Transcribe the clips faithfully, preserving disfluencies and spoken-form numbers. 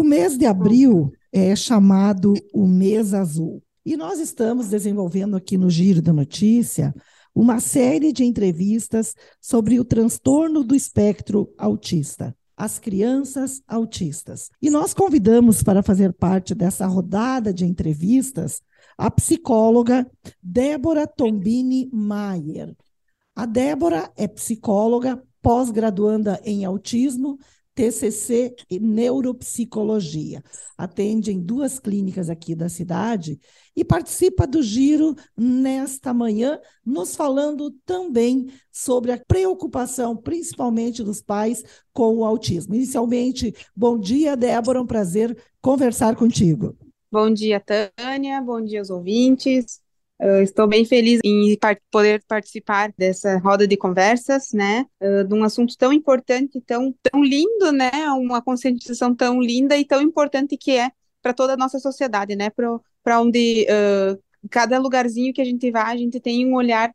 O mês de abril é chamado o mês azul. E nós estamos desenvolvendo aqui no Giro da Notícia uma série de entrevistas sobre o transtorno do espectro autista, as crianças autistas. E nós convidamos para fazer parte dessa rodada de entrevistas a psicóloga Débora Tombini Maier. A Débora é psicóloga, pós-graduanda em autismo, T C C e neuropsicologia. Atende em duas clínicas aqui da cidade e participa do Giro nesta manhã, nos falando também sobre a preocupação, principalmente dos pais, com o autismo. Inicialmente, bom dia, Débora, um prazer conversar contigo. Bom dia, Tânia. Bom dia aos ouvintes. Eu estou bem feliz em par- poder participar dessa roda de conversas, né? eh, de um assunto tão importante, tão, tão lindo, né? Uma conscientização tão linda e tão importante que é para toda a nossa sociedade, né? Para onde eh, cada lugarzinho que a gente vai, a gente tem um olhar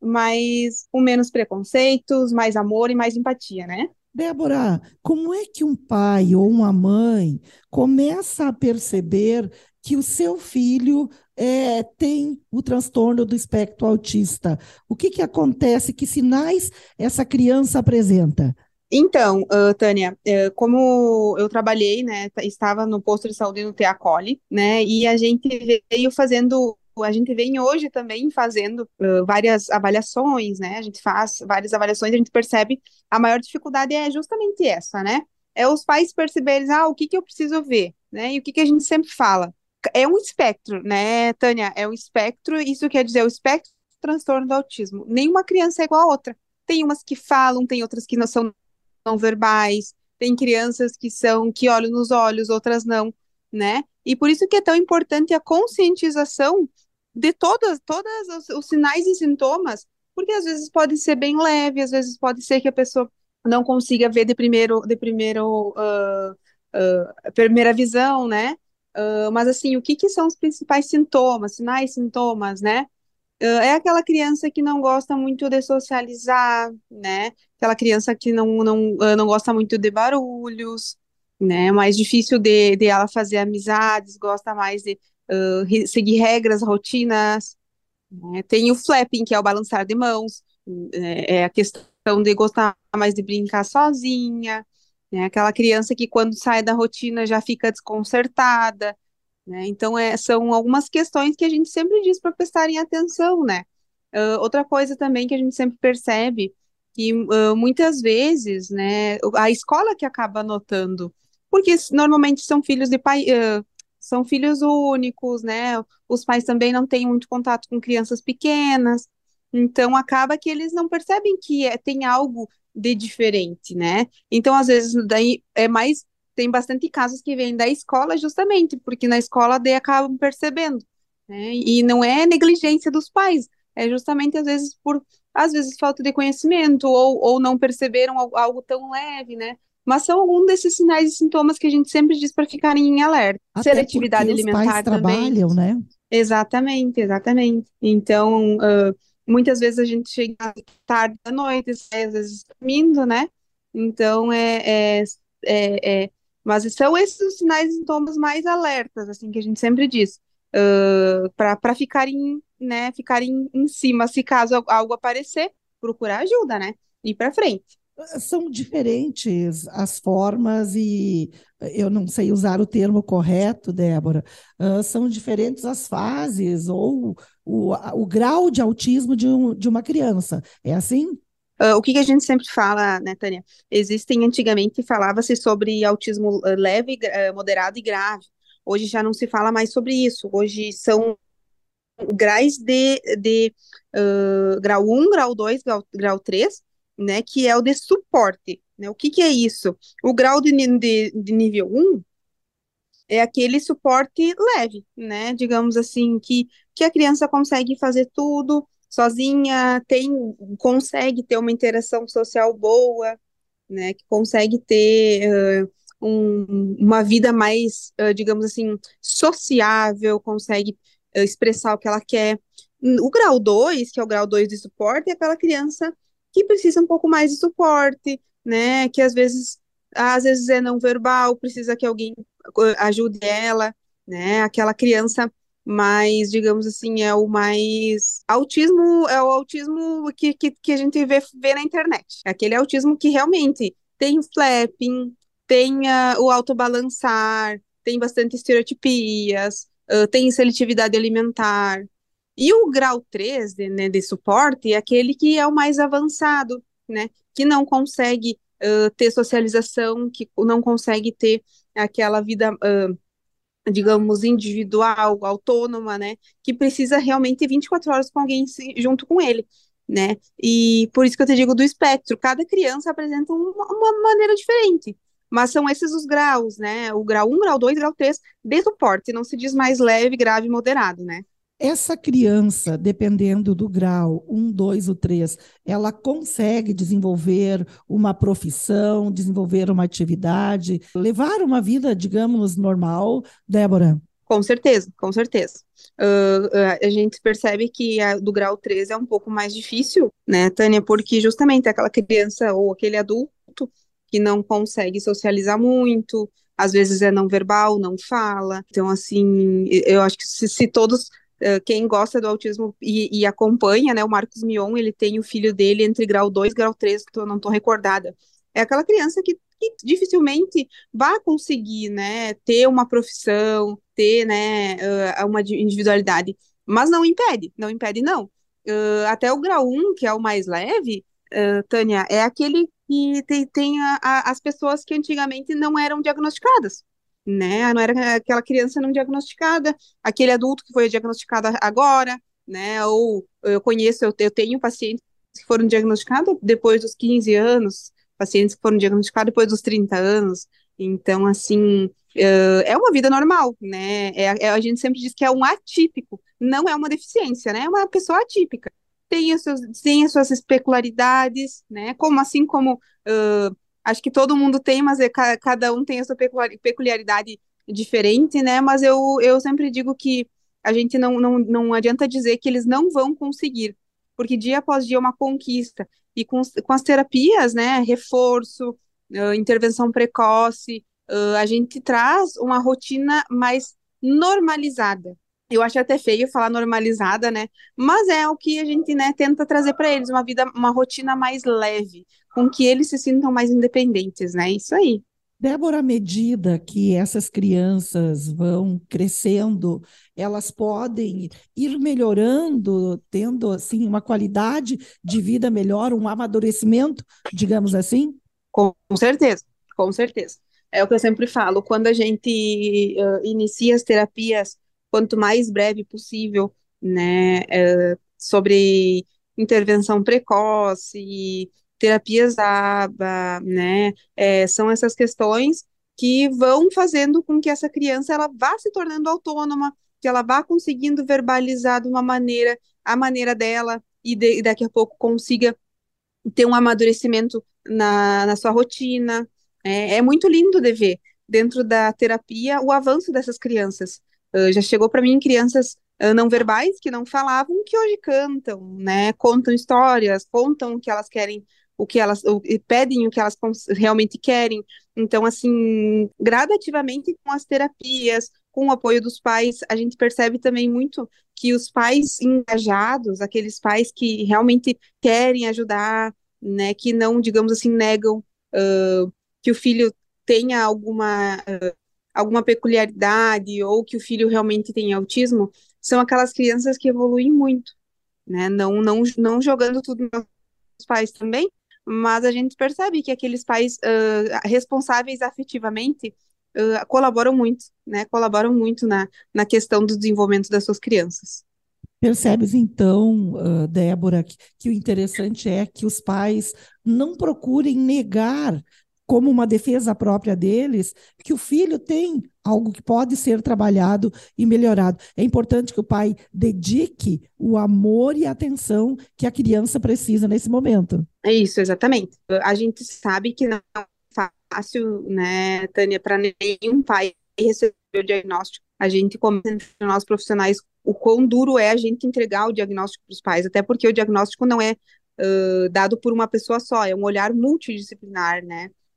mais, com menos preconceitos, mais amor e mais empatia, né? Débora, como é que um pai ou uma mãe começa a perceber que o seu filho é, tem o transtorno do espectro autista? O que que acontece? Que sinais essa criança apresenta? Então, ah, Tânia, eh, como eu trabalhei, né, t- estava no posto de saúde no Teacoli, né, e a gente veio fazendo, a gente vem hoje também fazendo ah, várias avaliações, né, a gente faz várias avaliações, a gente percebe a maior dificuldade é justamente essa, né, é os pais perceberem, ah, o que que eu preciso ver, né, e o que que a gente sempre fala, é um espectro, né, Tânia, é um espectro, isso quer dizer o espectro do transtorno do autismo, nenhuma criança é igual a outra, tem umas que falam, tem outras que não são não verbais, tem crianças que são que olham nos olhos, outras não, né? E por isso que é tão importante a conscientização de todas, todas os, os sinais e sintomas, porque às vezes pode ser bem leve, às vezes pode ser que a pessoa não consiga ver de primeiro, de primeiro, uh, uh, primeira visão, né? Uh, mas assim, o que que são os principais sintomas, sinais, sintomas, né? Ah, é aquela criança que não gosta muito de socializar, né? Aquela criança que não, não, ah, não gosta muito de barulhos, né? Mais difícil de, de ela fazer amizades, gosta mais de ah, re- seguir regras, rotinas, né? Tem o flapping, que é o balançar de mãos, é, é a questão de gostar mais de brincar sozinha, né? Aquela criança que quando sai da rotina já fica desconcertada, né? Então, é, são algumas questões que a gente sempre diz para prestarem atenção, né? Ah, outra coisa também que a gente sempre percebe que ah, muitas vezes, né, a escola que acaba notando, porque s- normalmente são filhos de pai, ah, são filhos únicos, né? Os pais também não têm muito contato com crianças pequenas, então acaba que eles não percebem que é, tem algo de diferente, né? Então, às vezes, daí é mais tem bastante casos que vêm da escola justamente, porque na escola daí acabam percebendo, né? E não é negligência dos pais, é justamente às vezes por, às vezes falta de conhecimento ou, ou não perceberam algo, algo tão leve, né? Mas são alguns desses sinais e sintomas que a gente sempre diz para ficarem em alerta. Até porque Seletividade os pais alimentar também. trabalham, né? Exatamente, exatamente. Então, ah, muitas vezes a gente chega tarde da noite, sai, às vezes dormindo, né? Então, é, é, é, é- mas são esses os sinais e sintomas mais alertas, assim, que a gente sempre diz, para para ficarem, né, ficarem em cima, se caso algo aparecer, procurar ajuda, né? Ir para frente. São diferentes as formas e eu não sei usar o termo correto, Débora. Ah, são diferentes as fases ou o, a- o grau de autismo de, um- de uma criança. É assim? Ah, o que que a gente sempre fala, né, Tânia? Existem, antigamente falava-se sobre autismo ah, leve, gra- ah, moderado e grave. Hoje já não se fala mais sobre isso. Hoje são graus de, de ah, grau um, grau dois, grau, grau três, né, que é o de suporte, né? O que que é isso? O grau de, ni- de, de nível um é aquele suporte leve, né? Digamos assim, que, que a criança consegue fazer tudo sozinha, tem, consegue ter uma interação social boa, né? Que consegue ter uh, um- uma vida mais, uh, digamos assim, sociável, consegue uh, expressar o que ela quer. O grau dois, que é o grau dois de suporte, é aquela criança que precisa um pouco mais de suporte, né? Que às vezes às vezes é não verbal, precisa que alguém uh, ajude ela, né? Aquela criança mais, digamos assim, é o mais autismo, é o autismo que, que, que a gente vê, vê na internet. É aquele autismo que realmente tem flapping, tem uh, o autobalançar, tem bastante estereotipias, uh, tem seletividade alimentar. E o grau três de, né, de suporte é aquele que é o mais avançado, né? Que não consegue uh, ter socialização, que não consegue ter aquela vida, uh, digamos, individual, autônoma, né? Que precisa realmente vinte e quatro horas com alguém se, junto com ele, né? E por isso que eu te digo do espectro, cada criança apresenta uma, uma maneira diferente. Mas são esses os graus, né? O grau um, grau dois, grau três de suporte. Não se diz mais leve, grave, moderado, né? Essa criança, dependendo do grau, um, dois ou três, ela consegue desenvolver uma profissão, desenvolver uma atividade, levar uma vida, digamos, normal, Débora? Com certeza, com certeza. Uh, uh, a gente percebe que a do grau três é um pouco mais difícil, né, Tânia, porque justamente aquela criança ou aquele adulto que não consegue socializar muito, às vezes é não verbal, não fala. Então, assim, eu acho que se, se todos, uh, quem gosta do autismo e, e acompanha, né, o Marcos Mion, ele tem o filho dele entre grau dois e grau três, que eu não estou recordada. É aquela criança que, que dificilmente vai conseguir, né, ter uma profissão, ter, né, uh, uma individualidade, mas não impede, não impede não. Uh, até o grau um, que é o mais leve, uh, Tânia, é aquele que tem, tem a, a, as pessoas que antigamente não eram diagnosticadas, né, não era aquela criança não diagnosticada, aquele adulto que foi diagnosticado agora, né, ou eu conheço, eu, eu tenho pacientes que foram diagnosticados depois dos quinze anos, pacientes que foram diagnosticados depois dos trinta anos. Então, assim, uh, é uma vida normal, né? É, é, a gente sempre diz que é um atípico, não é uma deficiência, né? É uma pessoa atípica. Tem as suas, tem as suas peculiaridades, né? Como assim como uh, acho que todo mundo tem, mas é, cada um tem a sua peculiaridade diferente, né? Mas eu, eu sempre digo que a gente não, não, não adianta dizer que eles não vão conseguir, porque dia após dia é uma conquista. E com, com as terapias, né, reforço, uh, intervenção precoce, uh, a gente traz uma rotina mais normalizada. Eu acho até feio falar normalizada, né? Mas é o que a gente, né, tenta trazer para eles, uma vida, uma rotina mais leve, com que eles se sintam mais independentes, né? Isso aí. Débora, à medida que essas crianças vão crescendo, elas podem ir melhorando, tendo assim uma qualidade de vida melhor, um amadurecimento, digamos assim? Com certeza, com certeza. É o que eu sempre falo, quando a gente uh, inicia as terapias, quanto mais breve possível, né, uh, sobre intervenção precoce, terapias A B A, né, é, são essas questões que vão fazendo com que essa criança ela vá se tornando autônoma, que ela vá conseguindo verbalizar de uma maneira, a maneira dela, e, de, e daqui a pouco consiga ter um amadurecimento na, na sua rotina. É, é muito lindo de ver dentro da terapia o avanço dessas crianças. Uh, já chegou para mim crianças uh, não verbais que não falavam, que hoje cantam, né? Contam histórias, contam o que elas querem, o que elas o, e pedem o que elas realmente querem. Então, assim, gradativamente com as terapias, com o apoio dos pais, a gente percebe também muito que os pais engajados, aqueles pais que realmente querem ajudar, né, que não, digamos assim, negam uh, que o filho tenha alguma, uh, alguma peculiaridade ou que o filho realmente tenha autismo, são aquelas crianças que evoluem muito, né, não, não, não jogando tudo nos pais também, mas a gente percebe que aqueles pais uh, responsáveis afetivamente uh, colaboram muito, né, colaboram muito na, na questão do desenvolvimento das suas crianças. Percebes então, uh, Débora, que, que o interessante é que os pais não procurem negar, como uma defesa própria deles, que o filho tem algo que pode ser trabalhado e melhorado. É importante que o pai dedique o amor e a atenção que a criança precisa nesse momento. É isso, exatamente. A gente sabe que não é fácil, né, Tânia, para nenhum pai receber o diagnóstico. A gente comenta entre nós profissionais o quão duro é a gente entregar o diagnóstico para os pais, até porque o diagnóstico não é uh, dado por uma pessoa só, é um olhar multidisciplinar, né?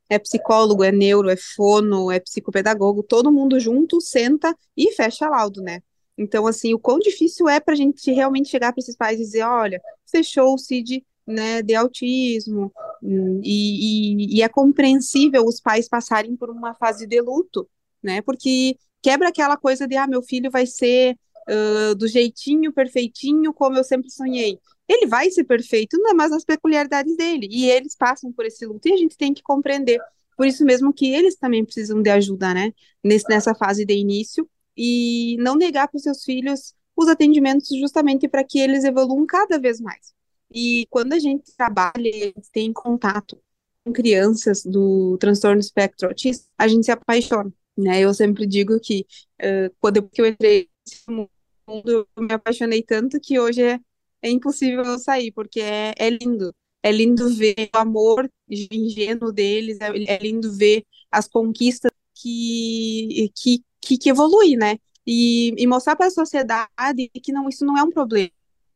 É psicólogo, é neuro, é fono, é psicopedagogo, todo mundo junto senta e fecha laudo, né? Então, assim, o quão difícil é para a gente realmente chegar para esses pais e dizer, olha, fechou o C I D, né, de autismo, hum, e, e, e é compreensível os pais passarem por uma fase de luto, né? Porque quebra aquela coisa de, ah, meu filho vai ser uh, do jeitinho perfeitinho como eu sempre sonhei. Ele vai ser perfeito, não é mais nas peculiaridades dele. E eles passam por esse luto e a gente tem que compreender. Por isso mesmo que eles também precisam de ajuda, né? Nesse, nessa fase de início. E não negar para os seus filhos os atendimentos justamente para que eles evoluam cada vez mais. E quando a gente trabalha, a gente tem contato com crianças do transtorno espectro autista, a gente se apaixona, né? Eu sempre digo que uh, quando eu entrei nesse mundo, eu me apaixonei tanto que hoje é é impossível eu sair, porque é, é lindo. É lindo ver o amor ingênuo deles, é, é lindo ver as conquistas que, que, que, que evolui, né? E, e mostrar para a sociedade que não, isso não é um problema.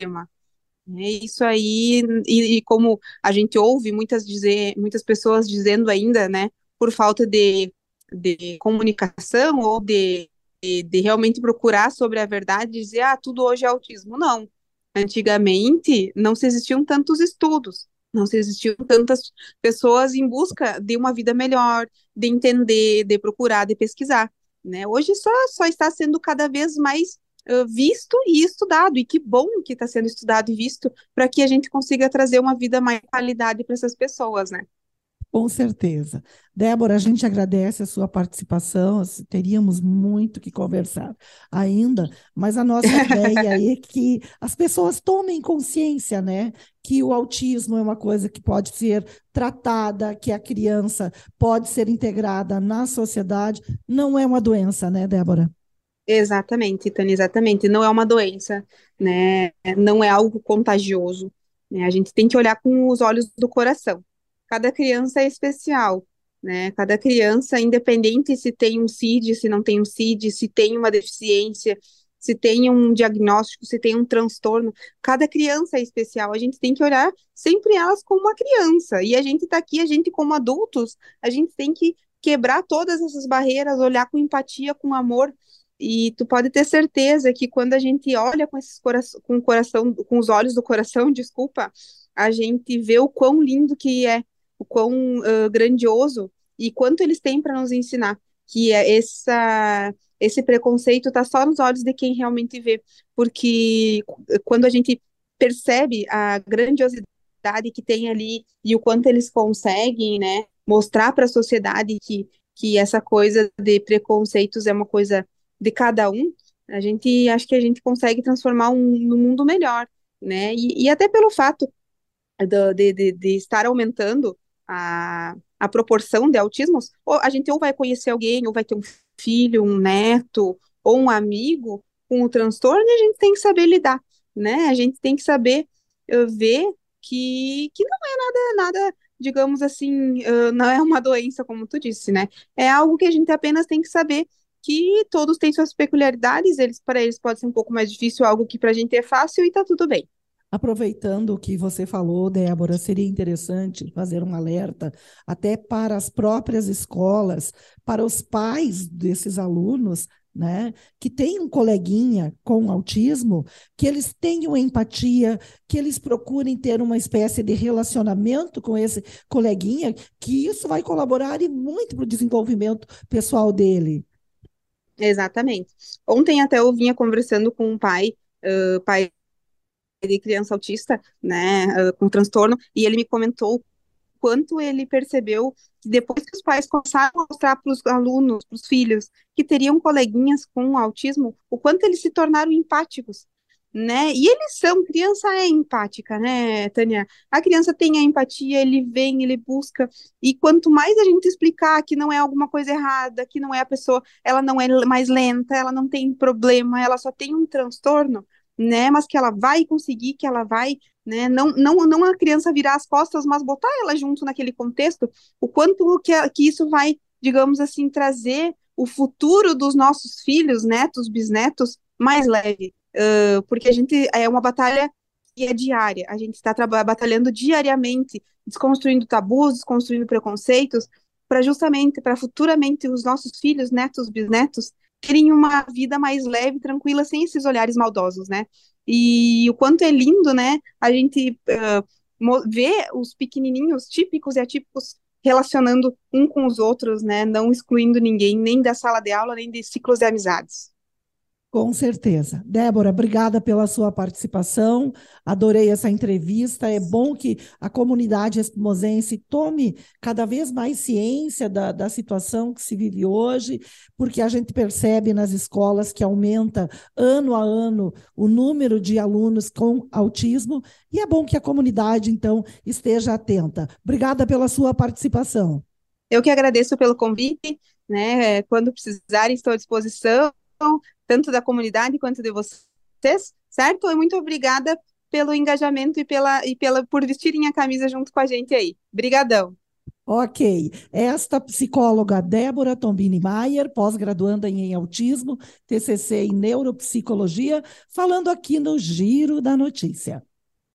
Né? Isso aí, e, e como a gente ouve muitas, dizer, muitas pessoas dizendo ainda, né, por falta de, de comunicação ou de, de, de realmente procurar sobre a verdade, dizer, ah, tudo hoje é autismo. Não. Antigamente, não se existiam tantos estudos, não se existiam tantas pessoas em busca de uma vida melhor, de entender, de procurar, de pesquisar, né? Hoje só, só está sendo cada vez mais uh, visto e estudado, e que bom que está sendo estudado e visto para que a gente consiga trazer uma vida mais qualidade para essas pessoas, né? Com certeza. Débora, a gente agradece a sua participação, assim, teríamos muito que conversar ainda, mas a nossa ideia é que as pessoas tomem consciência, né, que o autismo é uma coisa que pode ser tratada, que a criança pode ser integrada na sociedade, não é uma doença, né, Débora? Exatamente, Tânia, exatamente. Não é uma doença, né? Não é algo contagioso, né? A gente tem que olhar com os olhos do coração. Cada criança é especial, né? Cada criança, independente se tem um C I D, se não tem um C I D, se tem uma deficiência, se tem um diagnóstico, se tem um transtorno, cada criança é especial. A gente tem que olhar sempre elas como uma criança. E a gente está aqui, a gente como adultos, a gente tem que quebrar todas essas barreiras, olhar com empatia, com amor, e tu pode ter certeza que quando a gente olha com esses cora com o coração, com os olhos do coração, desculpa, a gente vê o quão lindo que é, o quão uh, grandioso e quanto eles têm para nos ensinar, que é essa esse preconceito tá só nos olhos de quem realmente vê, porque quando a gente percebe a grandiosidade que tem ali e o quanto eles conseguem, né, mostrar para a sociedade que que essa coisa de preconceitos é uma coisa de cada um, a gente acho que a gente consegue transformar um, um mundo melhor, né? E, e até pelo fato do- de, de, de estar aumentando a, a proporção de autismos, ou a gente ou vai conhecer alguém, ou vai ter um filho, um neto, ou um amigo com o transtorno, e a gente tem que saber lidar, né? A gente tem que saber eh, ver que, que não é nada, nada, digamos assim, eh, não é uma doença, como tu disse, né? É algo que a gente apenas tem que saber que todos têm suas peculiaridades, eles para eles pode ser um pouco mais difícil, algo que para a gente é fácil e tá tudo bem. Aproveitando o que você falou, Débora, seria interessante fazer um alerta até para as próprias escolas, para os pais desses alunos, né, que têm um coleguinha com autismo, que eles tenham empatia, que eles procurem ter uma espécie de relacionamento com esse coleguinha, que isso vai colaborar e muito para o desenvolvimento pessoal dele. Exatamente. Ontem até eu vinha conversando com um pai, uh, pai de criança autista, né, uh, com transtorno, e ele me comentou o quanto ele percebeu que depois que os pais começaram a mostrar para os alunos, para os filhos, que teriam coleguinhas com autismo, o quanto eles se tornaram empáticos, né? E eles são, criança é empática, né, Tânia? A criança tem a empatia, ele vem, ele busca, e quanto mais a gente explicar que não é alguma coisa errada, que não é a pessoa, ela não é mais lenta, ela não tem problema, ela só tem um transtorno, né? Mas que ela vai conseguir, que ela vai, né? Não, não, não a criança virar as costas, mas botar ela junto naquele contexto, o quanto que, que isso vai, digamos assim, trazer o futuro dos nossos filhos, netos, bisnetos, mais leve. Uh, porque a gente é uma batalha que é diária, a gente está batalhando diariamente, desconstruindo tabus, desconstruindo preconceitos, para justamente, para futuramente os nossos filhos, netos, bisnetos, terem uma vida mais leve, tranquila, sem esses olhares maldosos, né? E o quanto é lindo, né? A gente uh, ver os pequenininhos, típicos e atípicos, relacionando um com os outros, né? Não excluindo ninguém, nem da sala de aula, nem de ciclos de amizades. Com certeza. Débora, obrigada pela sua participação. Adorei essa entrevista. É bom que a comunidade esquimosense tome cada vez mais ciência da, da situação que se vive hoje, porque a gente percebe nas escolas que aumenta ano a ano o número de alunos com autismo, e é bom que a comunidade, então, esteja atenta. Obrigada pela sua participação. Eu que agradeço pelo convite, né? Quando precisarem, estou à disposição, tanto da comunidade quanto de vocês, certo? E muito obrigada pelo engajamento e pela, e pela por vestirem a camisa junto com a gente aí. Obrigadão. Ok. Esta psicóloga Débora Tombini Maier, pós-graduanda em autismo, T C C em neuropsicologia, falando aqui no Giro da Notícia.